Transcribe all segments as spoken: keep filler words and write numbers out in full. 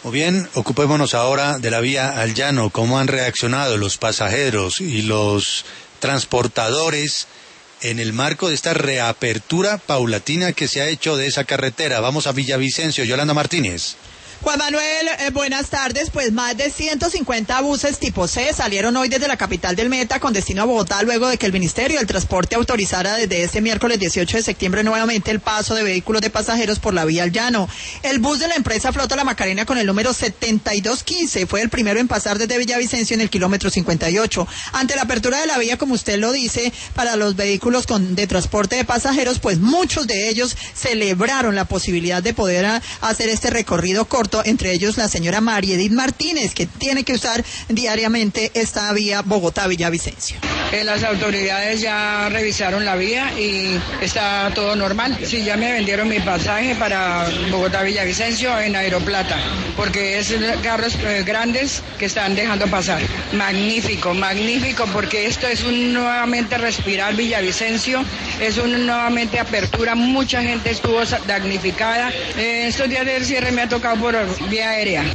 O bien, ocupémonos ahora de la vía al llano, cómo han reaccionado los pasajeros y los transportadores en el marco de esta reapertura paulatina que se ha hecho de esa carretera. Vamos a Villavicencio, Yolanda Martínez. Juan Manuel, eh, buenas tardes. Pues más de ciento cincuenta buses tipo C salieron hoy desde la capital del Meta con destino a Bogotá luego de que el Ministerio del Transporte autorizara desde este miércoles dieciocho de septiembre nuevamente el paso de vehículos de pasajeros por la vía al llano. El bus de la empresa Flota La Macarena con el número setenta y dos quince fue el primero en pasar desde Villavicencio en el kilómetro cincuenta y ocho. Ante la apertura de la vía, como usted lo dice, para los vehículos con, de transporte de pasajeros, pues muchos de ellos celebraron la posibilidad de poder a, hacer este recorrido corto, entre ellos la señora María Edith Martínez, que tiene que usar diariamente esta vía Bogotá-Villavicencio. Eh, las autoridades ya revisaron la vía y está todo normal. Sí, ya me vendieron mi pasaje para Bogotá-Villavicencio en Aeroplata, porque es carros eh, grandes que están dejando pasar. Magnífico, magnífico, porque esto es un nuevamente respirar Villavicencio, es un nuevamente apertura, mucha gente estuvo damnificada. Eh, estos días del cierre me ha tocado por vía aérea.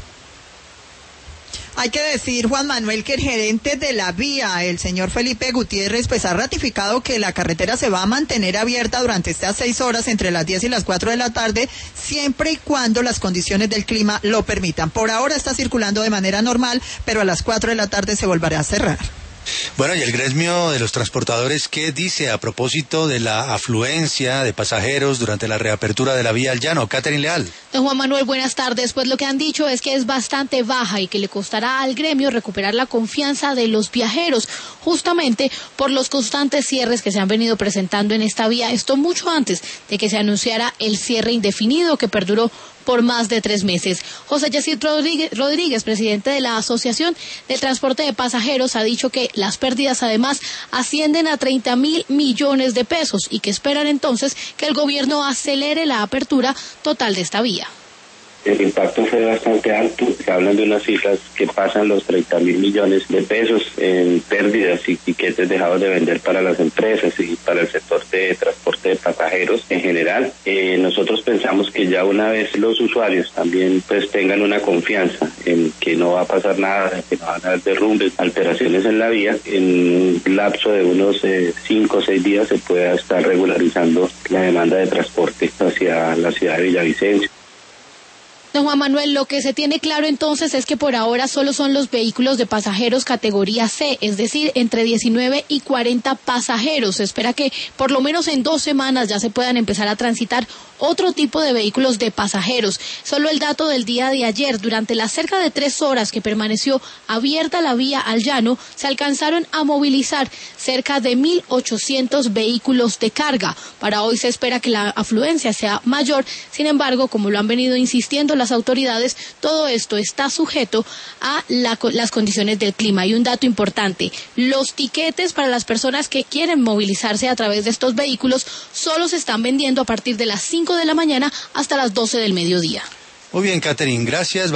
Hay que decir, Juan Manuel, que el gerente de la vía, el señor Felipe Gutiérrez, pues ha ratificado que la carretera se va a mantener abierta durante estas seis horas entre las diez y las cuatro de la tarde, siempre y cuando las condiciones del clima lo permitan. Por ahora está circulando de manera normal, pero a las cuatro de la tarde se volverá a cerrar. Bueno, y el gremio de los transportadores, ¿qué dice a propósito de la afluencia de pasajeros durante la reapertura de la vía al llano? Catherine Leal. Don Juan Manuel, buenas tardes. Pues lo que han dicho es que es bastante baja y que le costará al gremio recuperar la confianza de los viajeros, justamente por los constantes cierres que se han venido presentando en esta vía. Esto mucho antes de que se anunciara el cierre indefinido que perduró por más de tres meses. José Yacir Rodríguez, Rodríguez, presidente de la Asociación del Transporte de Pasajeros, ha dicho que las pérdidas además ascienden a treinta mil millones de pesos y que esperan entonces que el gobierno acelere la apertura total de esta vía. El impacto fue bastante alto, se hablan de unas cifras que pasan los treinta mil millones de pesos en pérdidas y tiquetes dejados de vender para las empresas y para el sector de transporte de pasajeros en general. Eh, nosotros pensamos que ya una vez los usuarios también pues tengan una confianza en que no va a pasar nada, que no van a haber derrumbes, alteraciones en la vía, en un lapso de unos eh, cinco o seis días se pueda estar regularizando la demanda de transporte hacia la ciudad de Villavicencio. Don Juan Manuel, lo que se tiene claro entonces es que por ahora solo son los vehículos de pasajeros categoría C, es decir, entre diecinueve y cuarenta pasajeros. Se espera que por lo menos en dos semanas ya se puedan empezar a transitar otro tipo de vehículos de pasajeros. Solo el dato del día de ayer, durante las cerca de tres horas que permaneció abierta la vía al llano, se alcanzaron a movilizar cerca de mil ochocientos vehículos de carga. Para hoy se espera que la afluencia sea mayor, sin embargo, como lo han venido insistiendo las autoridades, todo esto está sujeto a la, las condiciones del clima. Y un dato importante, los tiquetes para las personas que quieren movilizarse a través de estos vehículos solo se están vendiendo a partir de las cinco de la mañana hasta las doce del mediodía. Muy bien, Catherine, gracias.